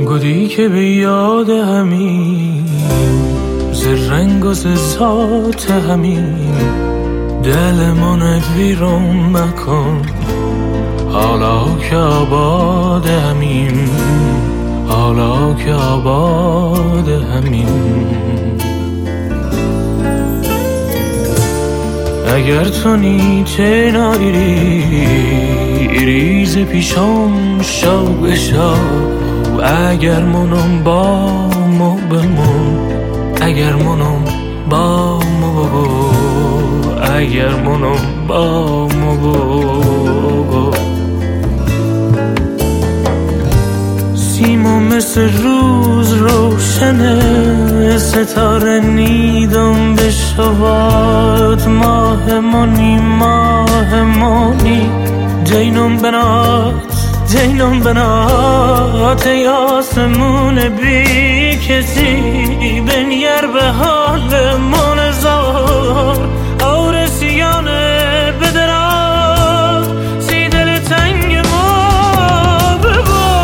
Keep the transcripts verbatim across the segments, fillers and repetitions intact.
گودی که به یاد همین ز رنگ و ز ذات همین دل من ویرون مکن حالا که آباد همین حالا که آباد همین اگر تو نیچه نایری ریز پیشم شو بشو اگر منم با مو بمون اگر منم با مو اگر منم با مو سیما مثل روز روشنه ستاره نیدم بشواد ماه مانی ماه مانی جینم بنات جینم بنات ای آسمون بی کسی بنیر به حال من زار آرسیانه بدرا سی دل تنگ ما ببار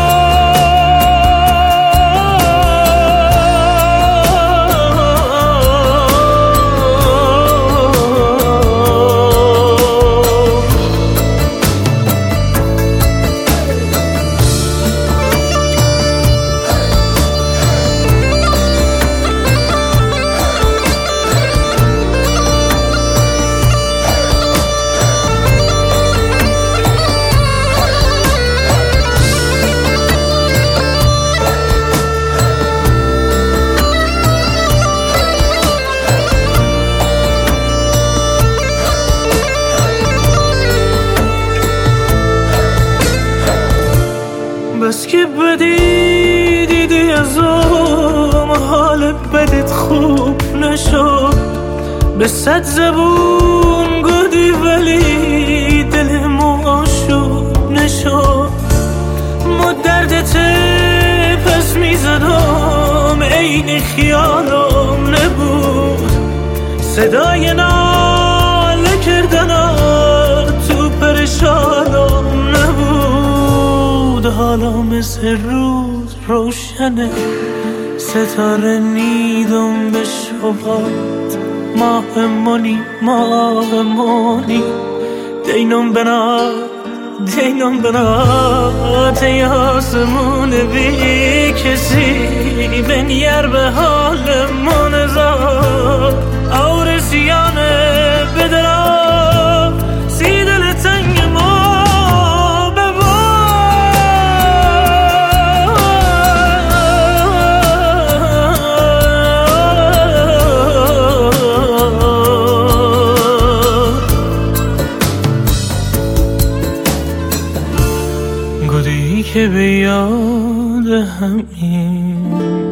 بس که بدی دیدی ازم حال بدت خوب نشد به صد زبون گودی ولی دلم آشوب نشد ما دردت پس میزدم عین خیالم نبود صدای ناله کردنات تو پرشانم نبود حالا مثل روز روشنه ستاره نیدم به شبات ماه مانی ماه مانی دینم بنات دینم بنات ای آسمون بی کسی بنیر به حال من زار آرسیانه بدرا سی دل تنگ ما گودی که به یاد همین